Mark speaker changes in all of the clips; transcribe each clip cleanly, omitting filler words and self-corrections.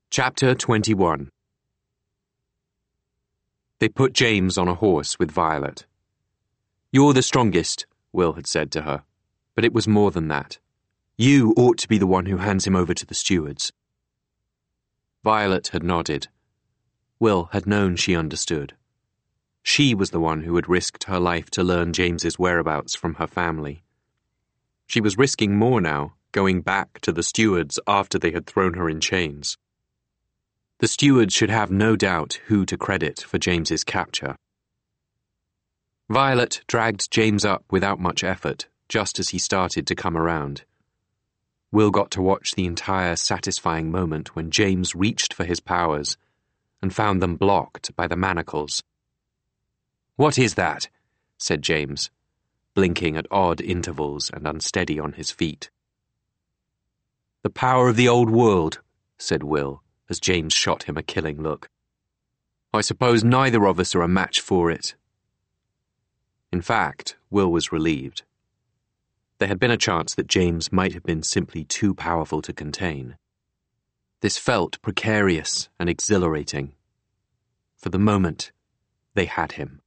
Speaker 1: Chapter 21. They put James on a horse with Violet. "You're the strongest," Will had said to her, but it was more than that. "You ought to be the one who hands him over to the stewards." Violet had nodded. Will had known she understood. She was the one who had risked her life to learn James's whereabouts from her family. She was risking more now, going back to the stewards after they had thrown her in chains. The stewards should have no doubt who to credit for James's capture. Violet dragged James up without much effort, just as he started to come around. Will got to watch the entire satisfying moment when James reached for his powers and found them blocked by the manacles. "What is that?" said James, blinking at odd intervals and unsteady on his feet. "The power of the old world," said Will, as James shot him a killing look. "I suppose neither of us are a match for it." In fact, Will was relieved. There had been a chance that James might have been simply too powerful to contain. This felt precarious and exhilarating. For the moment, they had him.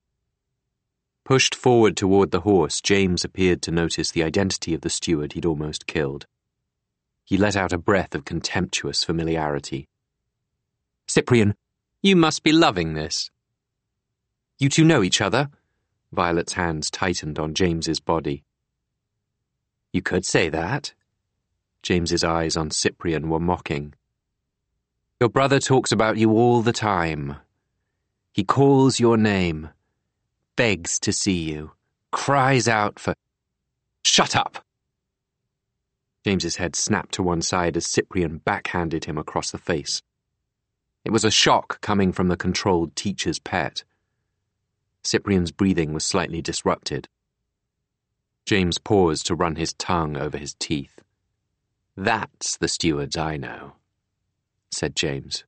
Speaker 1: Pushed forward toward the horse, James appeared to notice the identity of the steward he'd almost killed. He let out a breath of contemptuous familiarity. "Cyprian, you must be loving this." "You two know each other?" Violet's hands tightened on James's body. "You could say that." James's eyes on Cyprian were mocking. "Your brother talks about you all the time. He calls your name, begs to see you, cries out for—" "Shut up!" James's head snapped to one side as Cyprian backhanded him across the face. It was a shock coming from the controlled teacher's pet. Cyprian's breathing was slightly disrupted. James paused to run his tongue over his teeth. "That's the stewards I know," said James.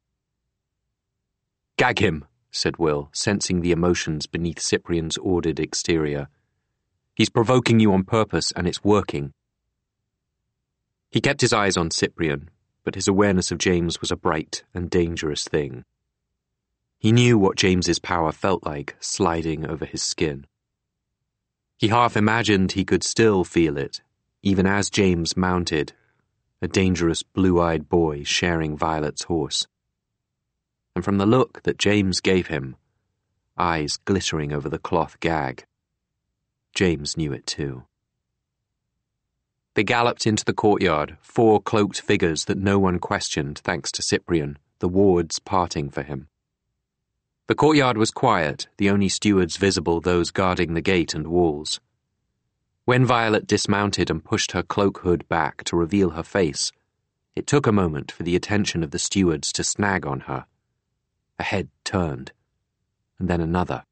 Speaker 1: "Gag him," said Will, sensing the emotions beneath Cyprian's ordered exterior. "He's provoking you on purpose, and it's working." He kept his eyes on Cyprian, but his awareness of James was a bright and dangerous thing. He knew what James's power felt like sliding over his skin. He half imagined he could still feel it, even as James mounted, a dangerous blue-eyed boy sharing Violet's horse. And from the look that James gave him, eyes glittering over the cloth gag, James knew it too. They galloped into the courtyard, four cloaked figures that no one questioned thanks to Cyprian, the wards parting for him. The courtyard was quiet, the only stewards visible those guarding the gate and walls. When Violet dismounted and pushed her cloak hood back to reveal her face, it took a moment for the attention of the stewards to snag on her. A head turned, and then another.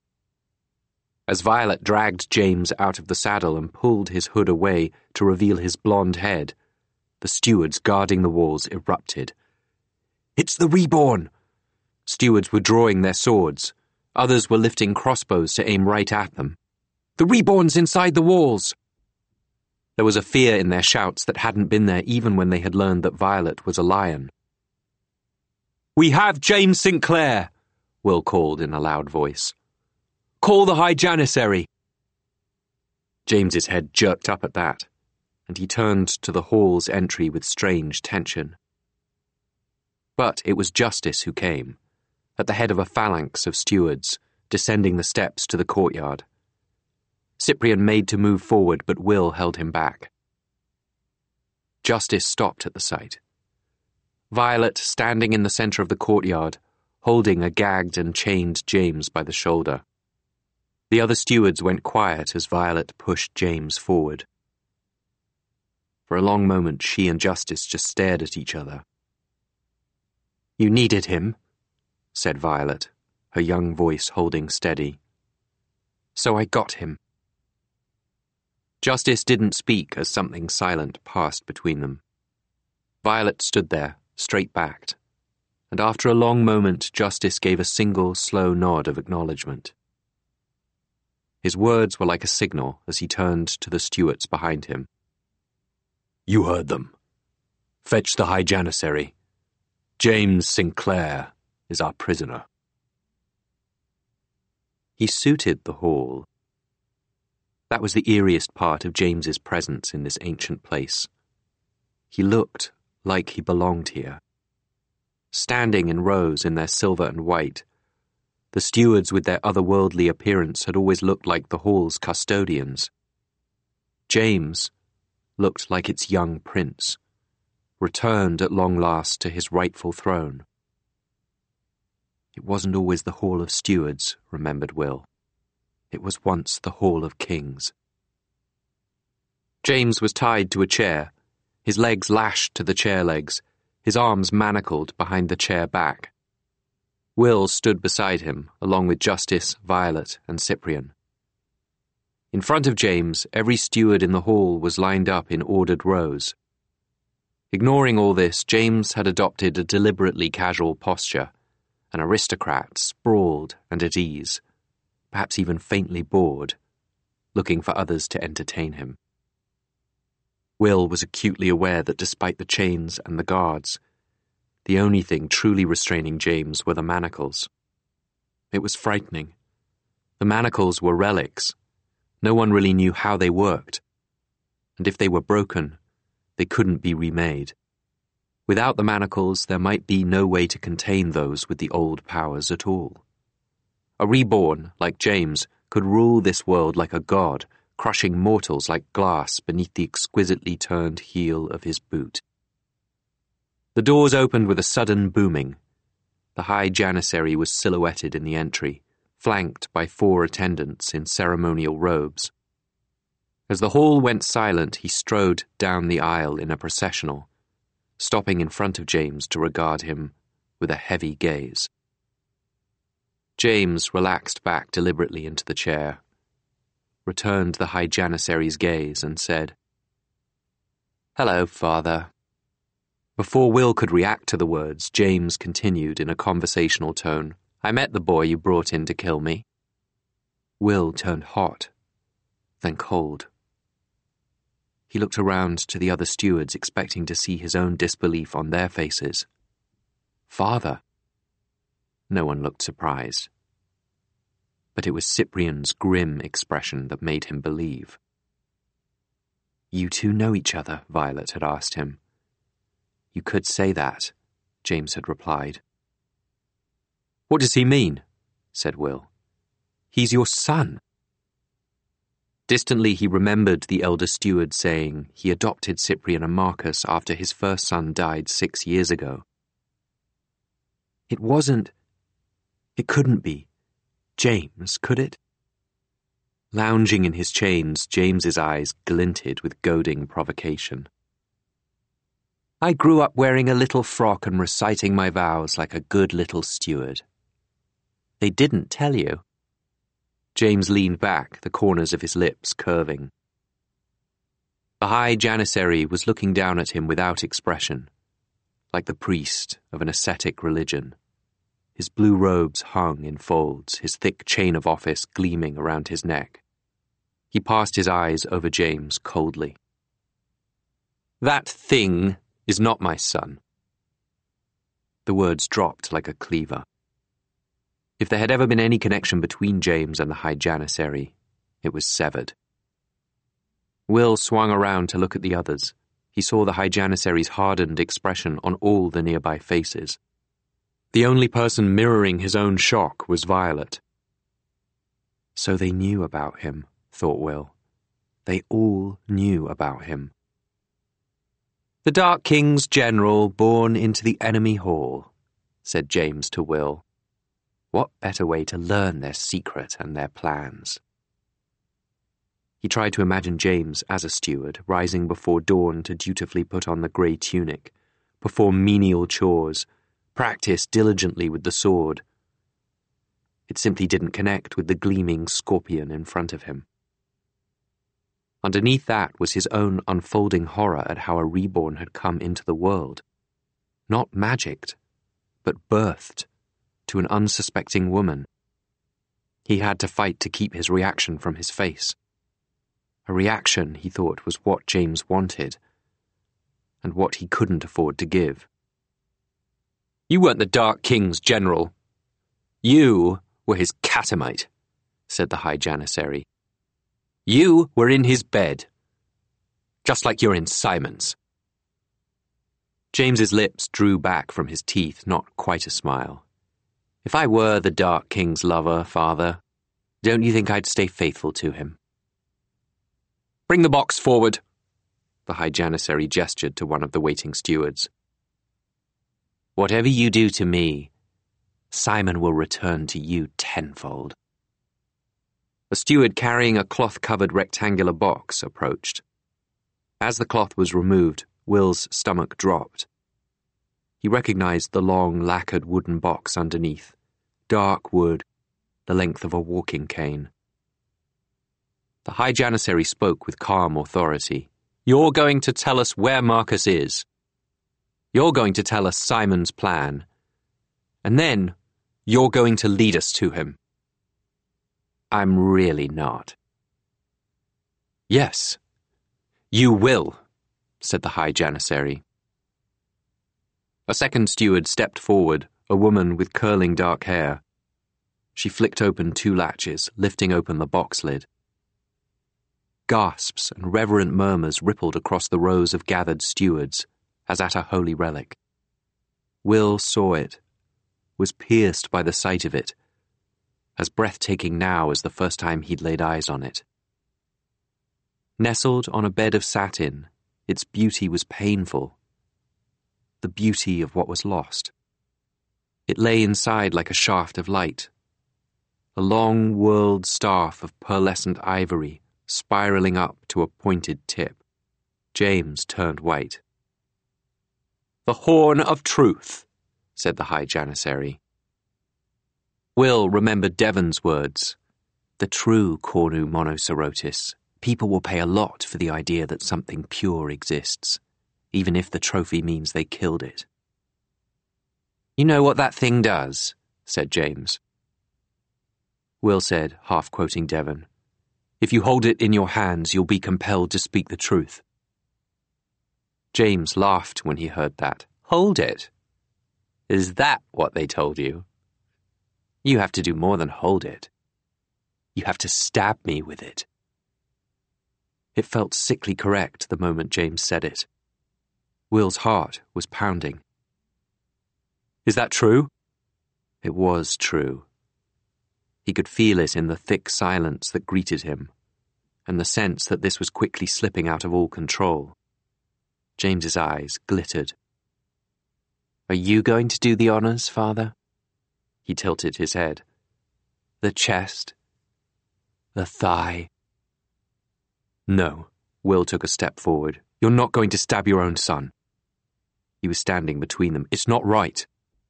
Speaker 1: As Violet dragged James out of the saddle and pulled his hood away to reveal his blonde head, the stewards guarding the walls erupted. "It's the Reborn!" Stewards were drawing their swords. Others were lifting crossbows to aim right at them. "The Reborn's inside the walls!" There was a fear in their shouts that hadn't been there even when they had learned that Violet was a lion. "We have James Sinclair!" Will called in a loud voice. "Call the High Janissary!" James's head jerked up at that, and he turned to the hall's entry with strange tension. But it was Justice who came, at the head of a phalanx of stewards, descending the steps to the courtyard. Cyprian made to move forward, but Will held him back. Justice stopped at the sight. Violet standing in the center of the courtyard, holding a gagged and chained James by the shoulder. The other stewards went quiet as Violet pushed James forward. For a long moment, she and Justice just stared at each other. "You needed him," said Violet, her young voice holding steady. "So I got him." Justice didn't speak as something silent passed between them. Violet stood there, straight-backed, and after a long moment, Justice gave a single, slow nod of acknowledgement. His words were like a signal as he turned to the stewards behind him. "You heard them. Fetch the High Janissary. James Sinclair is our prisoner. He suited the hall. That was the eeriest part of James's presence in this ancient place. He looked like he belonged here. Standing in rows in their silver and white, the stewards with their otherworldly appearance had always looked like the hall's custodians. James looked like its young prince, returned at long last to his rightful throne. It wasn't always the Hall of Stewards, remembered Will. It was once the Hall of Kings. James was tied to a chair, his legs lashed to the chair legs, his arms manacled behind the chair back. Will stood beside him, along with Justice, Violet, and Cyprian. In front of James, every steward in the hall was lined up in ordered rows. Ignoring all this, James had adopted a deliberately casual posture, an aristocrat sprawled and at ease, perhaps even faintly bored, looking for others to entertain him. Will was acutely aware that despite the chains and the guards, the only thing truly restraining James were the manacles. It was frightening. The manacles were relics. No one really knew how they worked, and if they were broken, they couldn't be remade. Without the manacles, there might be no way to contain those with the old powers at all. A reborn, like James, could rule this world like a god, crushing mortals like glass beneath the exquisitely turned heel of his boot. The doors opened with a sudden booming. The high janissary was silhouetted in the entry, flanked by 4 attendants in ceremonial robes. As the hall went silent, he strode down the aisle in a processional, stopping in front of James to regard him with a heavy gaze. James relaxed back deliberately into the chair, returned the high janissary's gaze, and said, "Hello, Father." Before Will could react to the words, James continued in a conversational tone, "I met the boy you brought in to kill me." Will turned hot, then cold. He looked around to the other stewards, expecting to see his own disbelief on their faces. "Father?" No one looked surprised. But it was Cyprian's grim expression that made him believe. "You two know each other?" Violet had asked him. "You could say that," James had replied. "What does he mean?" said Will. "He's your son." Distantly he remembered the elder steward saying he adopted Cyprian and Marcus after his first son died 6 years ago. It couldn't be James, could it? Lounging in his chains, James's eyes glinted with goading provocation. "I grew up wearing a little frock and reciting my vows like a good little steward." "They didn't tell you." James leaned back, the corners of his lips curving. The high janissary was looking down at him without expression, like the priest of an ascetic religion. His blue robes hung in folds, his thick chain of office gleaming around his neck. He passed his eyes over James coldly. "That thing is not my son." The words dropped like a cleaver. If there had ever been any connection between James and the high janissary, it was severed. Will swung around to look at the others. He saw the high janissary's hardened expression on all the nearby faces. The only person mirroring his own shock was Violet. So they knew about him, thought Will. They all knew about him. "The Dark King's general born into the enemy hall," said James to Will. What better way to learn their secret and their plans? He tried to imagine James as a steward, rising before dawn to dutifully put on the grey tunic, perform menial chores, practice diligently with the sword. It simply didn't connect with the gleaming scorpion in front of him. Underneath that was his own unfolding horror at how a reborn had come into the world. Not magicked, but birthed to an unsuspecting woman. He had to fight to keep his reaction from his face. A reaction, he thought, was what James wanted, and what he couldn't afford to give. You weren't the Dark King's general. You were his catamite, said the High Janissary. You were in his bed, just like you're in Simon's. James's lips drew back from his teeth, not quite a smile. If I were the Dark King's lover, Father, don't you think I'd stay faithful to him? Bring the box forward. The High Janissary gestured to one of the waiting stewards. Whatever you do to me, Simon will return to you tenfold. A steward carrying a cloth-covered rectangular box approached. As the cloth was removed, Will's stomach dropped. He recognized the long, lacquered wooden box underneath, dark wood, the length of a walking cane. The High Janissary spoke with calm authority. You're going to tell us where Marcus is. You're going to tell us Simon's plan. And then you're going to lead us to him. I'm really not. Yes, you will, said the High Janissary. A second steward stepped forward, a woman with curling dark hair. She flicked open 2 latches, lifting open the box lid. Gasps and reverent murmurs rippled across the rows of gathered stewards, as at a holy relic. Will saw it, was pierced by the sight of it, as breathtaking now as the first time he'd laid eyes on it. Nestled on a bed of satin, its beauty was painful, the beauty of what was lost. It lay inside like a shaft of light, a long whirled staff of pearlescent ivory spiraling up to a pointed tip. James turned white. The Horn of Truth, said the High Janissary. Will remembered Devon's words. The true Cornu Monocerotis. People will pay a lot for the idea that something pure exists, even if the trophy means they killed it. You know what that thing does, said James. Will said, half-quoting Devon, if you hold it in your hands, you'll be compelled to speak the truth. James laughed when he heard that. Hold it? Is that what they told you? You have to do more than hold it. You have to stab me with it. It felt sickly correct the moment James said it. Will's heart was pounding. Is that true? It was true. He could feel it in the thick silence that greeted him, and the sense that this was quickly slipping out of all control. James's eyes glittered. Are you going to do the honors, Father? He tilted his head. The chest? The thigh? No. Will took a step forward. You're not going to stab your own son. He was standing between them. It's not right.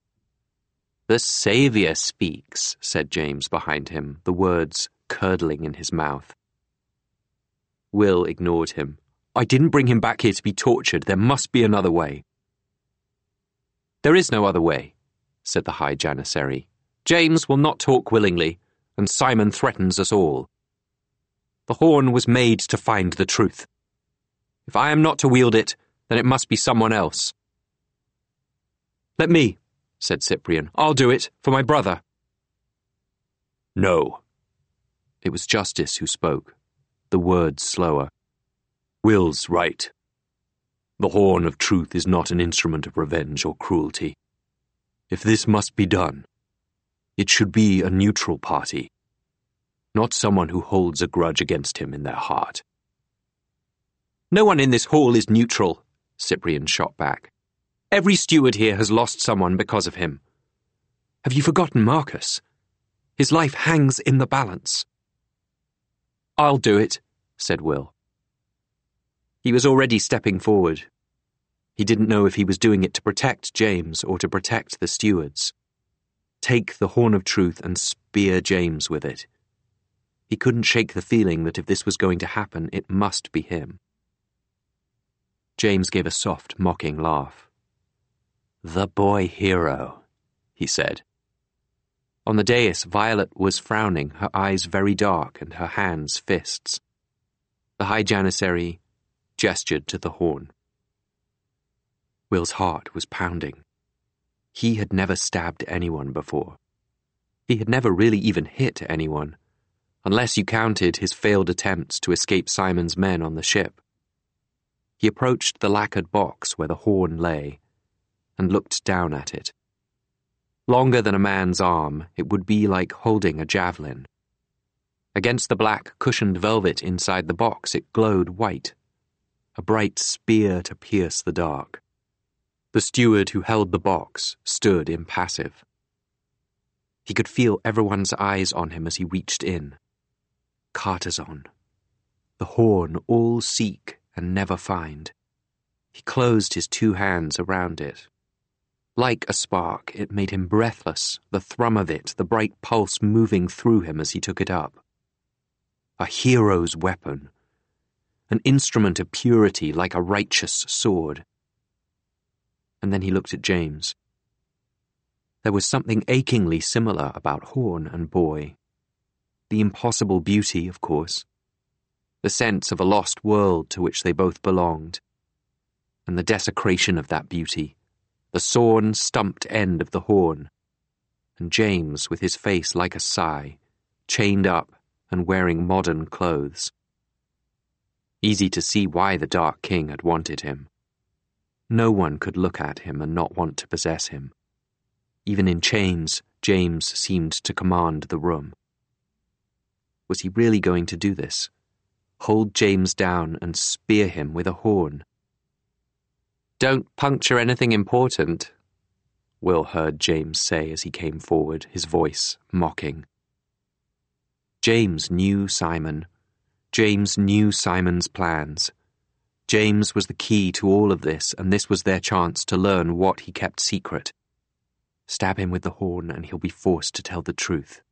Speaker 1: The Saviour speaks, said James behind him, the words curdling in his mouth. Will ignored him. I didn't bring him back here to be tortured. There must be another way. There is no other way, said the High Janissary. James will not talk willingly, and Simon threatens us all. The horn was made to find the truth. If I am not to wield it, then it must be someone else. Let me, said Cyprian. I'll do it, for my brother. No. It was Justice who spoke, the words slower. Will's right. The horn of truth is not an instrument of revenge or cruelty. If this must be done, it should be a neutral party, not someone who holds a grudge against him in their heart. No one in this hall is neutral, Cyprian shot back. Every steward here has lost someone because of him. Have you forgotten Marcus? His life hangs in the balance. I'll do it, said Will. He was already stepping forward. He didn't know if he was doing it to protect James or to protect the stewards. Take the horn of truth and spear James with it. He couldn't shake the feeling that if this was going to happen, it must be him. James gave a soft, mocking laugh. The boy hero, he said. On the dais, Violet was frowning, her eyes very dark and her hands fists. The High Janissary gestured to the horn. Will's heart was pounding. He had never stabbed anyone before. He had never really even hit anyone, unless you counted his failed attempts to escape Simon's men on the ship. He approached the lacquered box where the horn lay and looked down at it. Longer than a man's arm, it would be like holding a javelin. Against the black cushioned velvet inside the box, it glowed white, a bright spear to pierce the dark. The steward who held the box stood impassive. He could feel everyone's eyes on him as he reached in. Cartazon. The horn all seek and never find. He closed his two hands around it. Like a spark, it made him breathless, the thrum of it, the bright pulse moving through him as he took it up. A hero's weapon. An instrument of purity like a righteous sword. And then he looked at James. There was something achingly similar about Horn and Boy. The impossible beauty, of course. The sense of a lost world to which they both belonged. And the desecration of that beauty. The sawn, stumped end of the horn. And James with his face like a sigh, chained up and wearing modern clothes. Easy to see why the Dark King had wanted him. No one could look at him and not want to possess him. Even in chains, James seemed to command the room. Was he really going to do this? Hold James down and spear him with a horn? "Don't puncture anything important," Will heard James say as he came forward, his voice mocking. James knew Simon. James knew Simon's plans. James was the key to all of this, and this was their chance to learn what he kept secret. Stab him with the horn, and he'll be forced to tell the truth.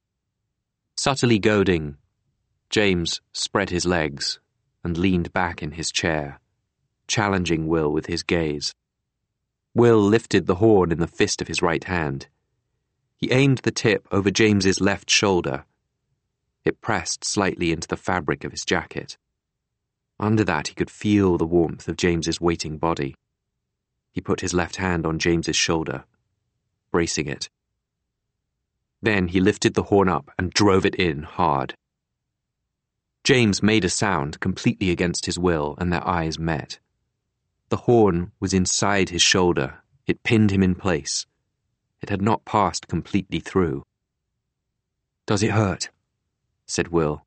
Speaker 1: Subtly goading, James spread his legs and leaned back in his chair, challenging Will with his gaze. Will lifted the horn in the fist of his right hand. He aimed the tip over James's left shoulder. It pressed slightly into the fabric of his jacket. Under that he could feel the warmth of James's waiting body. He put his left hand on James's shoulder, bracing it. Then he lifted the horn up and drove it in hard. James made a sound completely against his will, and their eyes met. The horn was inside his shoulder. It pinned him in place. It had not passed completely through. "Does it hurt?" said Will.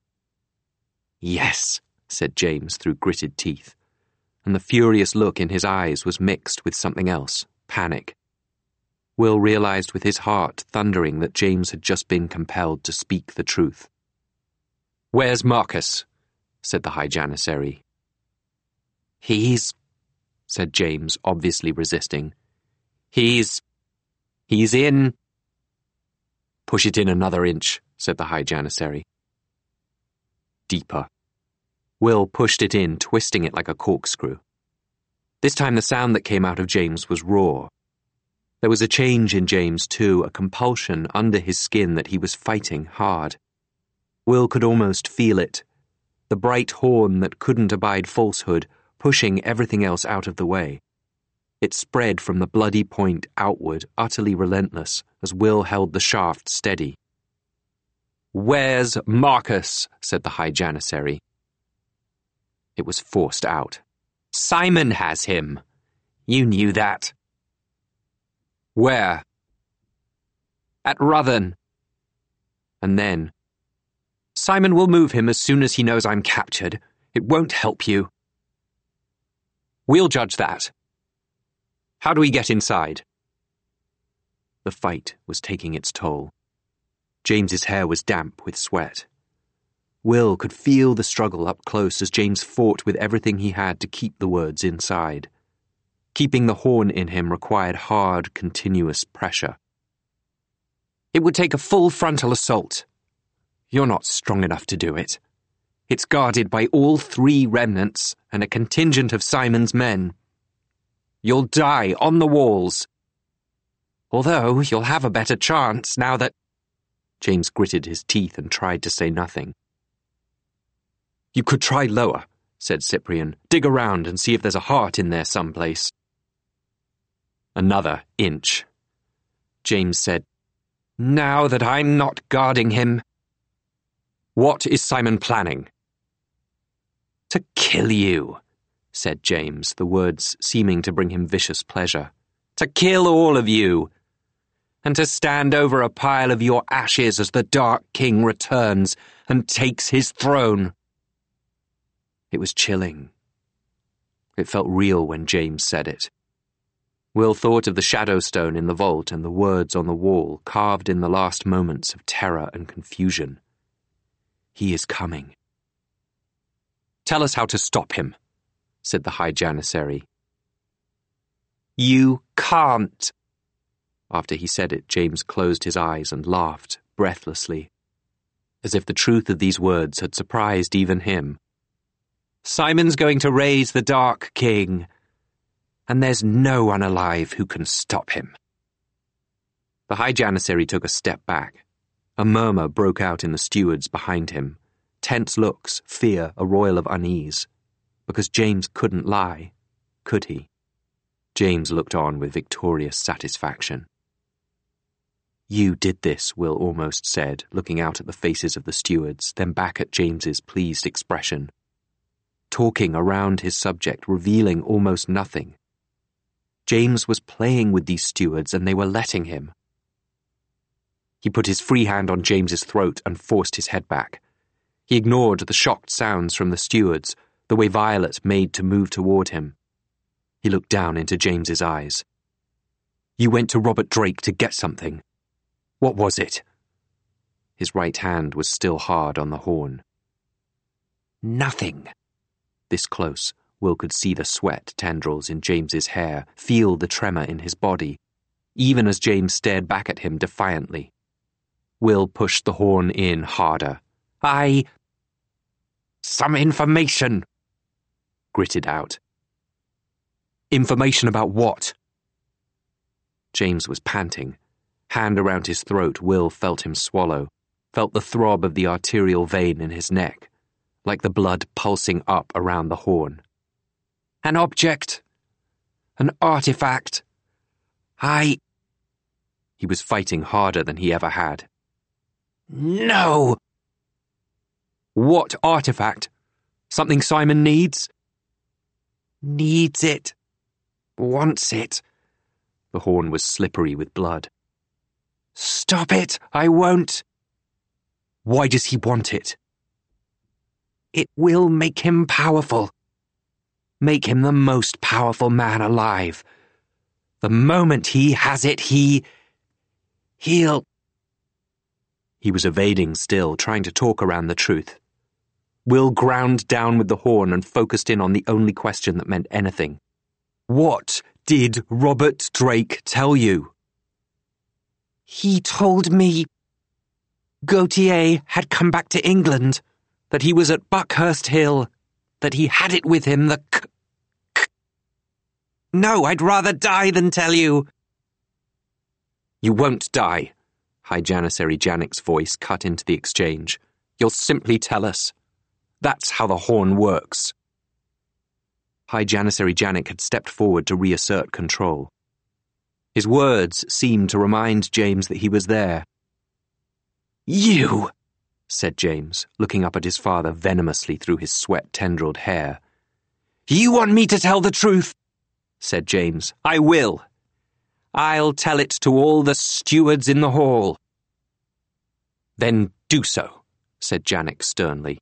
Speaker 1: "Yes," said James through gritted teeth, and the furious look in his eyes was mixed with something else, panic. Will realized with his heart thundering that James had just been compelled to speak the truth. "Where's Marcus?" said the High Janissary. "He's," said James, obviously resisting. He's in." "Push it in another inch," said the High Janissary. Deeper. Will pushed it in, twisting it like a corkscrew. This time the sound that came out of James was raw. There was a change in James too, a compulsion under his skin that he was fighting hard. Will could almost feel it. The bright horn that couldn't abide falsehood, pushing everything else out of the way. It spread from the bloody point outward, utterly relentless, as Will held the shaft steady. "Where's Marcus?" said the High Janissary. It was forced out. "Simon has him. You knew that." "Where?" "At Ruthen." And then, "Simon will move him as soon as he knows I'm captured. It won't help you." "We'll judge that. How do we get inside?" The fight was taking its toll. James's hair was damp with sweat. Will could feel the struggle up close as James fought with everything he had to keep the words inside. Keeping the horn in him required hard, continuous pressure. "It would take a full frontal assault. You're not strong enough to do it. It's guarded by all 3 remnants and a contingent of Simon's men. You'll die on the walls. Although you'll have a better chance now that—" James gritted his teeth and tried to say nothing. "You could try lower," said Cyprian. "Dig around and see if there's a heart in there someplace." Another inch. James said, "Now that I'm not guarding him." "What is Simon planning?" "To kill you," said James, the words seeming to bring him vicious pleasure. "To kill all of you, and to stand over a pile of your ashes as the Dark King returns and takes his throne." It was chilling. It felt real when James said it. Will thought of the shadow stone in the vault and the words on the wall, carved in the last moments of terror and confusion. He is coming. "Tell us how to stop him," said the High Janissary. "You can't." After he said it, James closed his eyes and laughed, breathlessly, as if the truth of these words had surprised even him. "Simon's going to raise the Dark King, and there's no one alive who can stop him." The High Janissary took a step back. A murmur broke out in the stewards behind him. Tense looks, fear, a roil of unease. Because James couldn't lie, could he? James looked on with victorious satisfaction. "You did this," Will almost said, looking out at the faces of the stewards, then back at James's pleased expression. Talking around his subject, revealing almost nothing. James was playing with these stewards and they were letting him. He put his free hand on James's throat and forced his head back. He ignored the shocked sounds from the stewards, the way Violet made to move toward him. He looked down into James's eyes. "You went to Robert Drake to get something. What was it?" His right hand was still hard on the horn. "Nothing." This close, Will could see the sweat tendrils in James's hair, feel the tremor in his body, even as James stared back at him defiantly. Will pushed the horn in harder. "Some information," gritted out. "Information about what?" James was panting. Hand around his throat, Will felt him swallow, felt the throb of the arterial vein in his neck, like the blood pulsing up around the horn. "An object. An artifact. He was fighting harder than he ever had. "No!" "What artifact? Something Simon needs?" "Needs it. Wants it." The horn was slippery with blood. "Stop it! I won't." "Why does he want it?" "It will make him powerful. Make him the most powerful man alive. The moment he has it, he'll..." He was evading still, trying to talk around the truth. Will ground down with the horn and focused in on the only question that meant anything. "What did Robert Drake tell you?" "He told me Gautier had come back to England, that he was at Buckhurst Hill, that he had it with him, No, I'd rather die than tell you." "You won't die." High Janissary Janik's voice cut into the exchange. "You'll simply tell us. That's how the horn works." High Janissary Janik had stepped forward to reassert control. His words seemed to remind James that he was there. "You," said James, looking up at his father venomously through his sweat-tendrilled hair. "You want me to tell the truth?" said James. "I will. I'll tell it to all the stewards in the hall." "Then do so," said Janik sternly.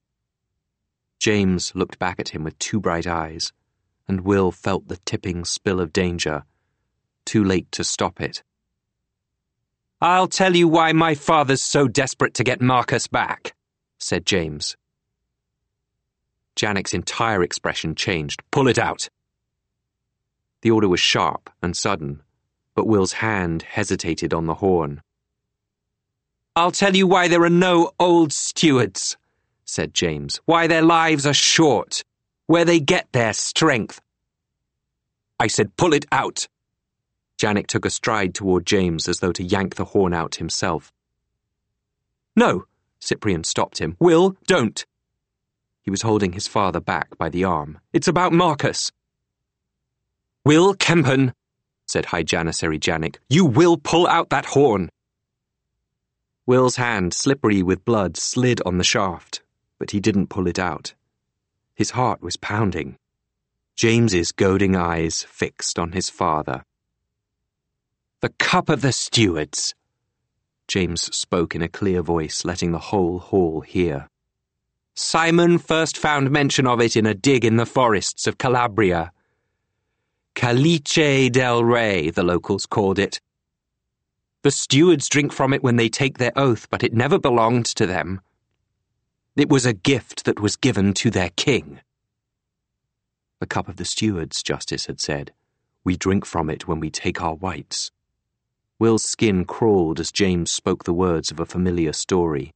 Speaker 1: James looked back at him with two bright eyes, and Will felt the tipping spill of danger, too late to stop it. "I'll tell you why my father's so desperate to get Marcus back," said James. Janik's entire expression changed. "Pull it out." The order was sharp and sudden, but Will's hand hesitated on the horn. "I'll tell you why there are no old stewards," said James. "Why their lives are short, where they get their strength." "I said pull it out." Janik took a stride toward James as though to yank the horn out himself. "No," Cyprian stopped him. "Will, don't." He was holding his father back by the arm. "It's about Marcus." "Will Kempen," said High Janissary Janik. "You will pull out that horn!" Will's hand, slippery with blood, slid on the shaft, but he didn't pull it out. His heart was pounding. James's goading eyes fixed on his father. "The cup of the stewards," James spoke in a clear voice, letting the whole hall hear. "Simon first found mention of it in a dig in the forests of Calabria. Calice del Rey, the locals called it. The stewards drink from it when they take their oath, but it never belonged to them. It was a gift that was given to their king." "The cup of the stewards," Justice had said. "We drink from it when we take our whites." Will's skin crawled as James spoke the words of a familiar story.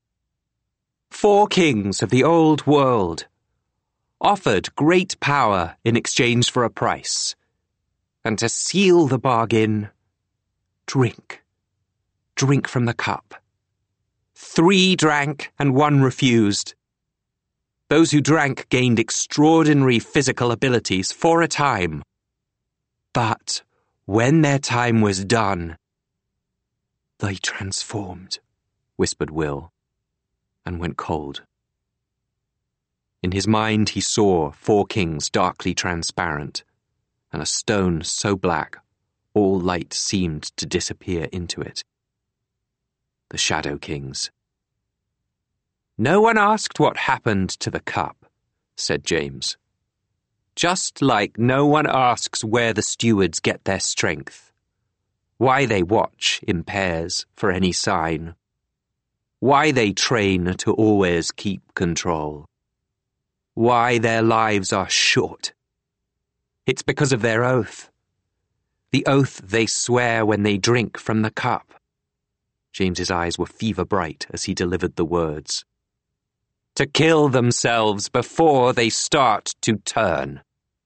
Speaker 1: 4 kings of the old world offered great power in exchange for a price, and to seal the bargain, drink from the cup. 3 drank and 1 refused. Those who drank gained extraordinary physical abilities for a time. But when their time was done, they transformed, whispered Will, and went cold. In his mind he saw 4 kings darkly transparent, and a stone so black all light seemed to disappear into it. The Shadow Kings. "No one asked what happened to the cup," said James. "Just like no one asks where the stewards get their strength, why they watch in pairs for any sign, why they train to always keep control, why their lives are short. It's because of their oath. The oath they swear when they drink from the cup." James's eyes were fever bright as he delivered the words. "To kill themselves before they start to turn."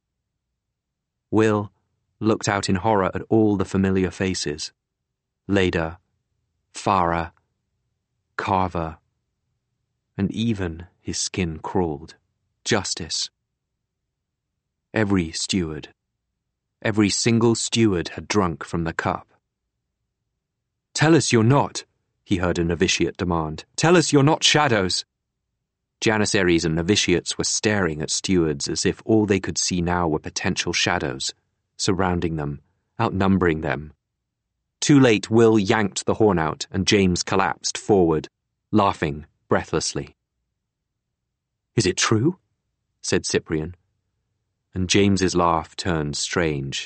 Speaker 1: Will looked out in horror at all the familiar faces. Leda, Farah, Carver, and even his skin crawled. Justice. Every steward, every single steward had drunk from the cup. "Tell us you're not," he heard a novitiate demand. "Tell us you're not shadows." Janissaries and novitiates were staring at stewards as if all they could see now were potential shadows, surrounding them, outnumbering them. Too late, Will yanked the horn out, and James collapsed forward, laughing breathlessly. "Is it true?" said Cyprian, and James's laugh turned strange.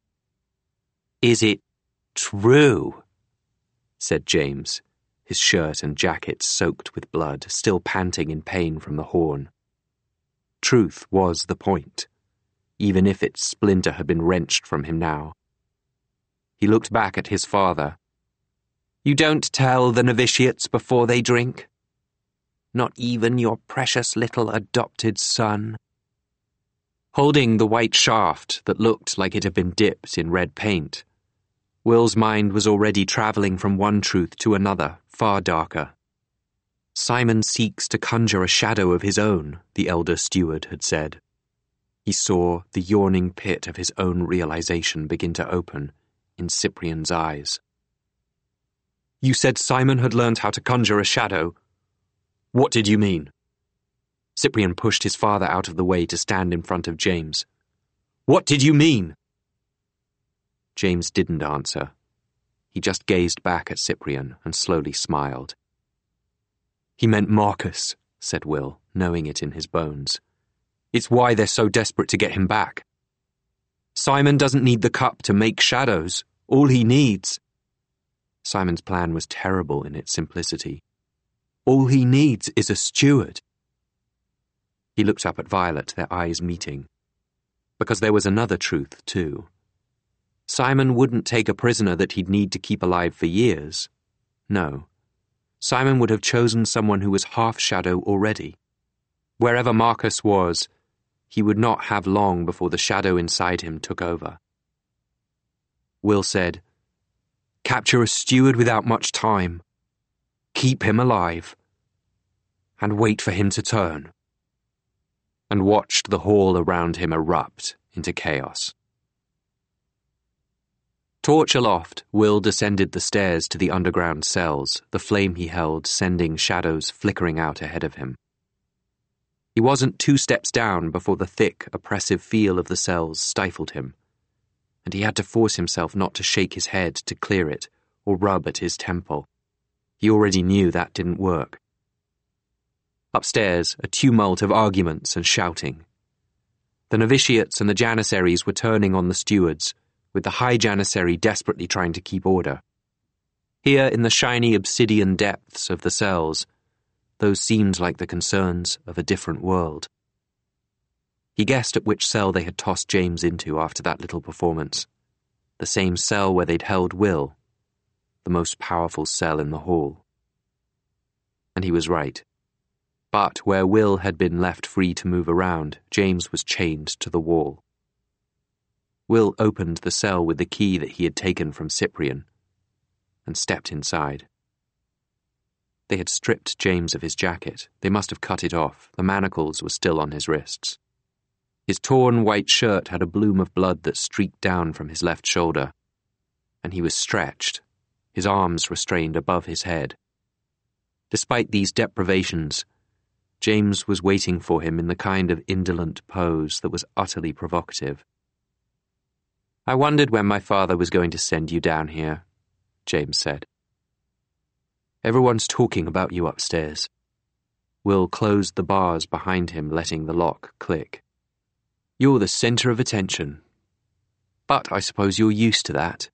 Speaker 1: "Is it true?" said James, his shirt and jacket soaked with blood, still panting in pain from the horn. Truth was the point, even if its splinter had been wrenched from him now. He looked back at his father. "You don't tell the novitiates before they drink? Not even your precious little adopted son?" Holding the white shaft that looked like it had been dipped in red paint, Will's mind was already travelling from one truth to another, far darker. "Simon seeks to conjure a shadow of his own," the elder steward had said. He saw the yawning pit of his own realization begin to open in Cyprian's eyes. "You said Simon had learned how to conjure a shadow. What did you mean?" Cyprian pushed his father out of the way to stand in front of James. "What did you mean?" James didn't answer. He just gazed back at Cyprian and slowly smiled. "He meant Marcus," said Will, knowing it in his bones. "It's why they're so desperate to get him back. Simon doesn't need the cup to make shadows. All he needs..." Simon's plan was terrible in its simplicity. "All he needs is a steward." He looked up at Violet, their eyes meeting. Because there was another truth, too. Simon wouldn't take a prisoner that he'd need to keep alive for years. No. Simon would have chosen someone who was half shadow already. Wherever Marcus was, he would not have long before the shadow inside him took over. Will said, "Capture a steward without much time. Keep him alive. And wait for him to turn." And watched the hall around him erupt into chaos. Torch aloft, Will descended the stairs to the underground cells, the flame he held sending shadows flickering out ahead of him. He wasn't 2 steps down before the thick, oppressive feel of the cells stifled him, and he had to force himself not to shake his head to clear it or rub at his temple. He already knew that didn't work. Upstairs, a tumult of arguments and shouting. The novitiates and the janissaries were turning on the stewards, with the high janissary desperately trying to keep order. Here in the shiny obsidian depths of the cells, those seemed like the concerns of a different world. He guessed at which cell they had tossed James into after that little performance. The same cell where they'd held Will, the most powerful cell in the hall. And he was right. But where Will had been left free to move around, James was chained to the wall. Will opened the cell with the key that he had taken from Cyprian and stepped inside. They had stripped James of his jacket. They must have cut it off. The manacles were still on his wrists. His torn white shirt had a bloom of blood that streaked down from his left shoulder, and he was stretched, his arms restrained above his head. Despite these deprivations, James was waiting for him in the kind of indolent pose that was utterly provocative. "I wondered when my father was going to send you down here," James said. "Everyone's talking about you upstairs." Will closed the bars behind him, letting the lock click. "You're the center of attention. But I suppose you're used to that."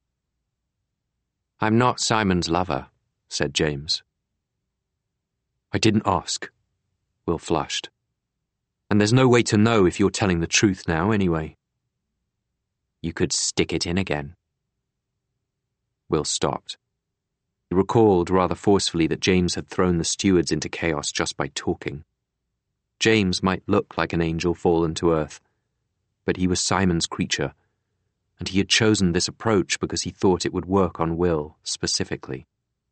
Speaker 1: "I'm not Simon's lover," said James. "I didn't ask," Will flushed. "And there's no way to know if you're telling the truth now, anyway." "You could stick it in again." Will stopped. He recalled rather forcefully that James had thrown the stewards into chaos just by talking. James might look like an angel fallen to earth, but he was Simon's creature, and he had chosen this approach because he thought it would work on Will specifically.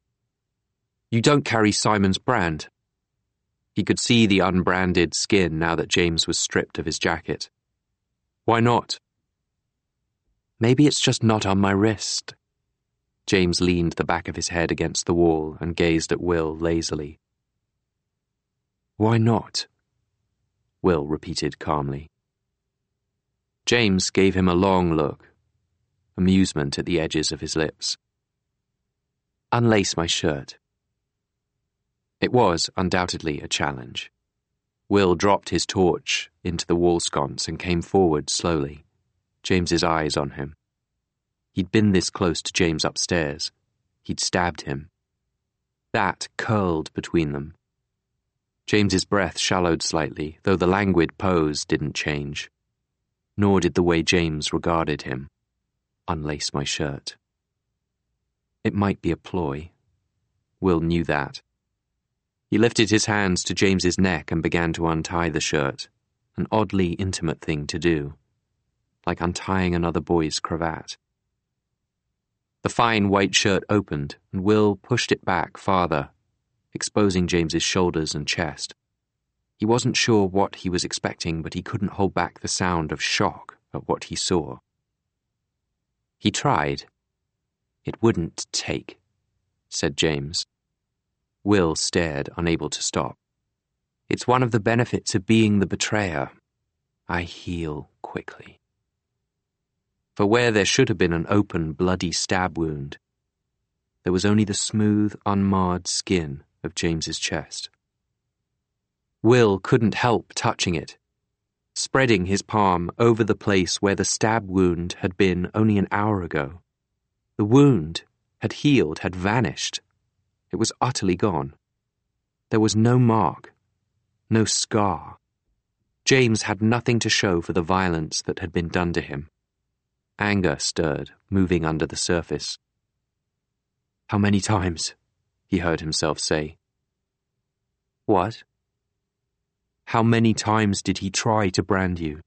Speaker 1: "You don't carry Simon's brand." He could see the unbranded skin now that James was stripped of his jacket. "Why not?" "Maybe it's just not on my wrist." James leaned the back of his head against the wall and gazed at Will lazily. "Why not?" Will repeated calmly. James gave him a long look, amusement at the edges of his lips. "Unlace my shirt." It was undoubtedly a challenge. Will dropped his torch into the wall sconce and came forward slowly, James's eyes on him. He'd been this close to James upstairs. He'd stabbed him. That curled between them. James's breath shallowed slightly, though the languid pose didn't change. Nor did the way James regarded him. "Unlace my shirt." It might be a ploy. Will knew that. He lifted his hands to James's neck and began to untie the shirt, an oddly intimate thing to do, like untying another boy's cravat. The fine white shirt opened, and Will pushed it back farther, exposing James's shoulders and chest. He wasn't sure what he was expecting, but he couldn't hold back the sound of shock at what he saw. He tried. "It wouldn't take," said James. Will stared, unable to stop. "It's one of the benefits of being the betrayer. I heal quickly." For where there should have been an open, bloody stab wound, there was only the smooth, unmarred skin of James's chest. Will couldn't help touching it, spreading his palm over the place where the stab wound had been only an hour ago. The wound had healed, had vanished. It was utterly gone. There was no mark, no scar. James had nothing to show for the violence that had been done to him. Anger stirred, moving under the surface. "How many times?" he heard himself say. "What?" "How many times did he try to brand you?"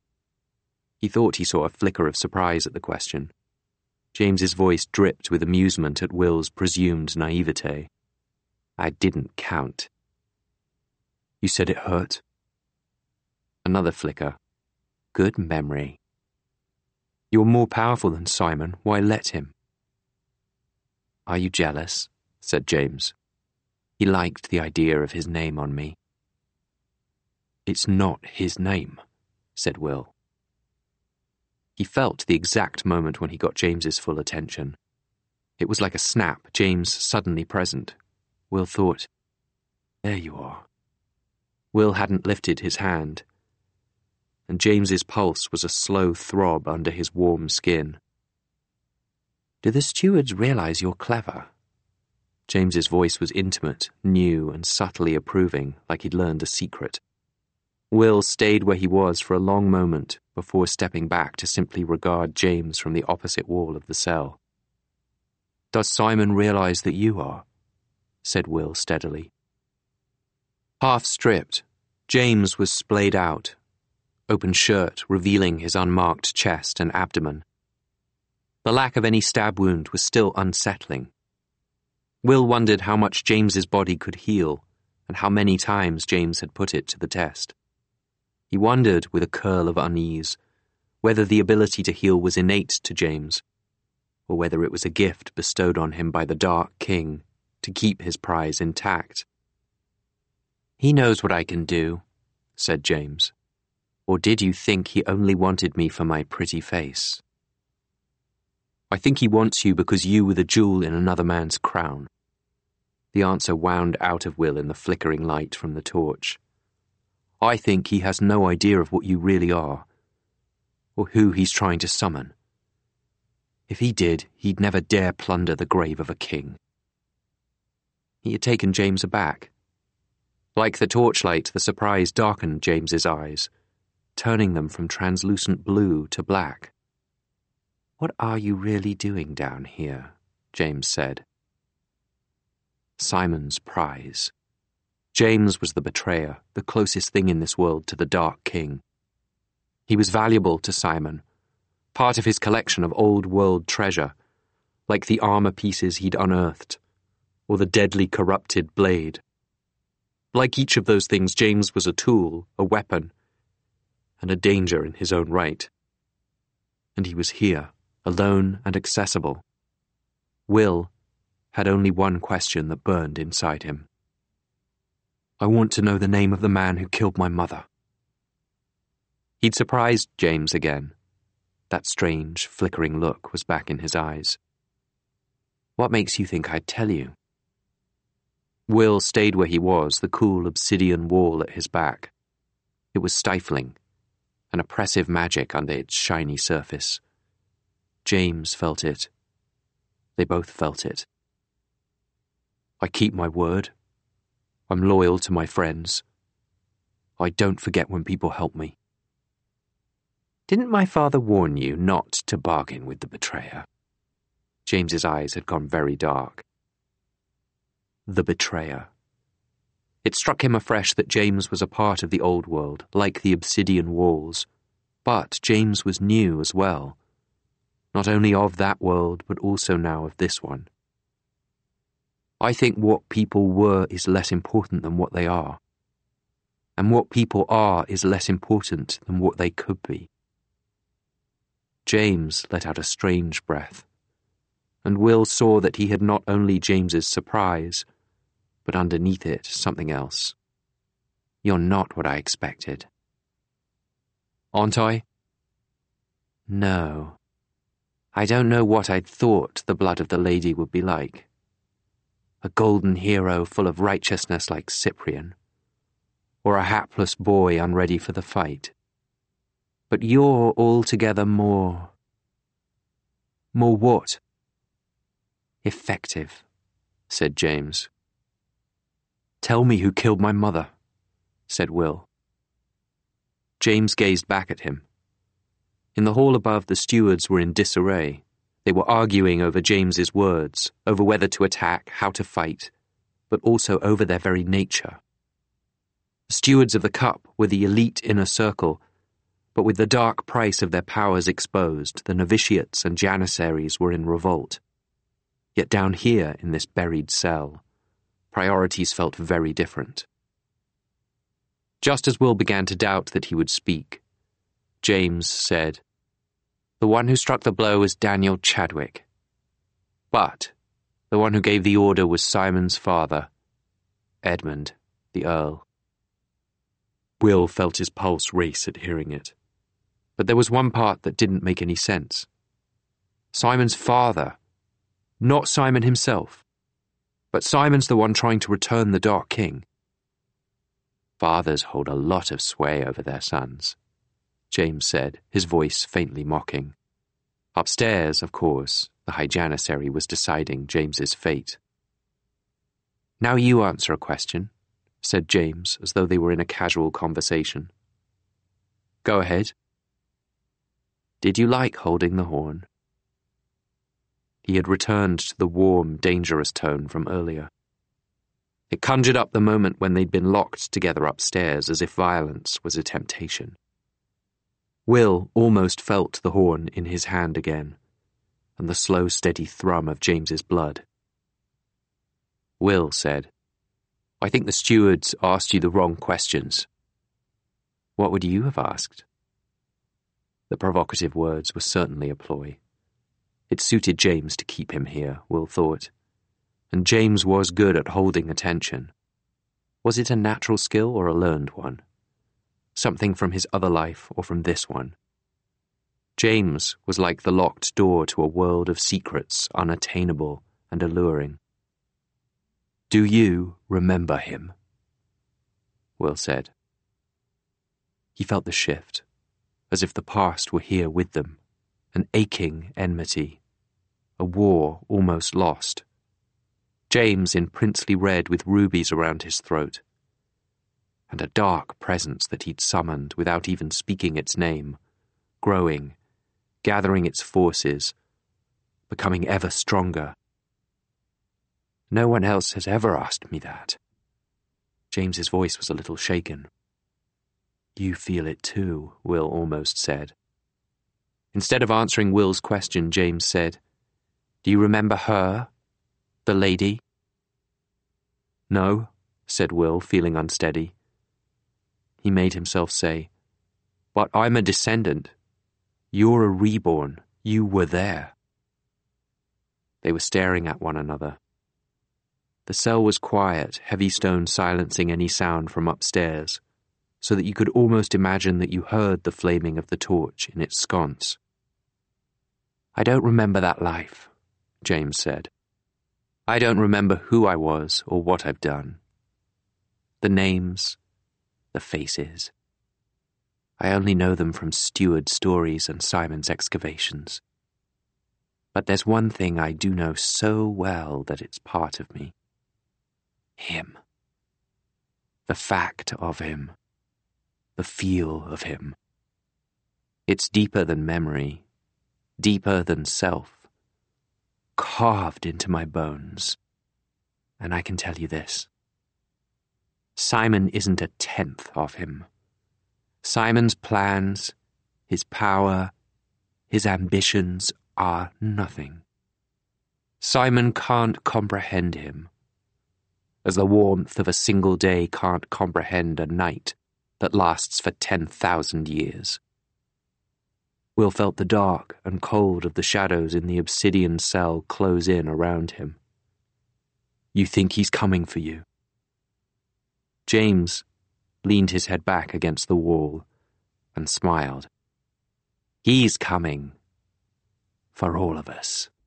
Speaker 1: He thought he saw a flicker of surprise at the question. James's voice dripped with amusement at Will's presumed naivete. "I didn't count." "You said it hurt?" Another flicker. "Good memory." You're more powerful than Simon. Why let him? Are you jealous? Said James. He liked the idea of his name on me. It's not his name, said Will. He felt the exact moment when he got James's full attention. It was like a snap, James suddenly present. Will thought, there you are. Will hadn't lifted his hand, and James's pulse was a slow throb under his warm skin. Do the stewards realize you're clever? James's voice was intimate, new, and subtly approving, like he'd learned a secret. Will stayed where he was for a long moment before stepping back to simply regard James from the opposite wall of the cell. Does Simon realize that you are? Said Will steadily. Half stripped, James was splayed out, open shirt revealing his unmarked chest and abdomen. The lack of any stab wound was still unsettling. Will wondered how much James's body could heal and how many times James had put it to the test. He wondered, with a curl of unease, whether the ability to heal was innate to James, or whether it was a gift bestowed on him by the Dark King to keep his prize intact. He knows what I can do, said James. Or did you think he only wanted me for my pretty face? I think he wants you because you were the jewel in another man's crown. The answer wound out of Will in the flickering light from the torch. I think he has no idea of what you really are, or who he's trying to summon. If he did, he'd never dare plunder the grave of a king. He had taken James aback. Like the torchlight, the surprise darkened James's eyes, turning them from translucent blue to black. What are you really doing down here? James said. Simon's prize. James was the betrayer, the closest thing in this world to the Dark King. He was valuable to Simon, part of his collection of old world treasure, like the armor pieces he'd unearthed, or the deadly corrupted blade. Like each of those things, James was a tool, a weapon, and a danger in his own right. And he was here, alone and accessible. Will had only one question that burned inside him. I want to know the name of the man who killed my mother. He'd surprised James again. That strange, flickering look was back in his eyes. What makes you think I'd tell you? Will stayed where he was, the cool obsidian wall at his back. It was stifling, an oppressive magic under its shiny surface. James felt it. They both felt it. I keep my word. I'm loyal to my friends. I don't forget when people help me. Didn't my father warn you not to bargain with the betrayer? James's eyes had gone very dark. The betrayer. It struck him afresh that James was a part of the old world, like the obsidian walls. But James was new as well. Not only of that world, but also now of this one. I think what people were is less important than what they are. And what people are is less important than what they could be. James let out a strange breath, and Will saw that he had not only James's surprise, but underneath it something else. You're not what I expected. Aren't I? No. I don't know what I'd thought the blood of the lady would be like. A golden hero full of righteousness like Cyprian, or a hapless boy unready for the fight. But you're altogether more... More what? Effective, said James. Tell me who killed my mother, said Will. James gazed back at him. In the hall above, the stewards were in disarray. They were arguing over James's words, over whether to attack, how to fight, but also over their very nature. The stewards of the cup were the elite inner circle, but with the dark price of their powers exposed, the novitiates and janissaries were in revolt. Yet down here, in this buried cell, priorities felt very different. Just as Will began to doubt that he would speak, James said, The one who struck the blow was Daniel Chadwick. But the one who gave the order was Simon's father, Edmund, the Earl. Will felt his pulse race at hearing it. But there was one part that didn't make any sense. Simon's father, not Simon himself. But Simon's the one trying to return the Dark King. Fathers hold a lot of sway over their sons, James said, his voice faintly mocking. Upstairs, of course, the High Janissary was deciding James's fate. Now you answer a question, said James, as though they were in a casual conversation. Go ahead. Did you like holding the horn? He had returned to the warm, dangerous tone from earlier. It conjured up the moment when they'd been locked together upstairs as if violence was a temptation. Will almost felt the horn in his hand again, and the slow, steady thrum of James's blood. Will said, I think the stewards asked you the wrong questions. What would you have asked? The provocative words were certainly a ploy. It suited James to keep him here, Will thought. And James was good at holding attention. Was it a natural skill or a learned one? Something from his other life or from this one? James was like the locked door to a world of secrets unattainable and alluring. Do you remember him? Will said. He felt the shift, as if the past were here with them, an aching enmity, a war almost lost. James in princely red with rubies around his throat, and a dark presence that he'd summoned without even speaking its name, growing, gathering its forces, becoming ever stronger. No one else has ever asked me that. James's voice was a little shaken. You feel it too, Will almost said. Instead of answering Will's question, James said, Do you remember her? The lady? No, said Will, feeling unsteady. He made himself say, But I'm a descendant. You're a reborn. You were there. They were staring at one another. The cell was quiet, heavy stone silencing any sound from upstairs, so that you could almost imagine that you heard the flaming of the torch in its sconce. I don't remember that life, James said. I don't remember who I was or what I've done. The names, the faces. I only know them from Steward's stories and Simon's excavations. But there's one thing I do know so well that it's part of me. Him. The fact of him. The feel of him. It's deeper than memory, deeper than self, carved into my bones. And I can tell you this. Simon isn't a tenth of him. Simon's plans, his power, his ambitions are nothing. Simon can't comprehend him, as the warmth of a single day can't comprehend a night that lasts for 10,000 years. Will felt the dark and cold of the shadows in the obsidian cell close in around him. You think he's coming for you? James leaned his head back against the wall and smiled. He's coming for all of us.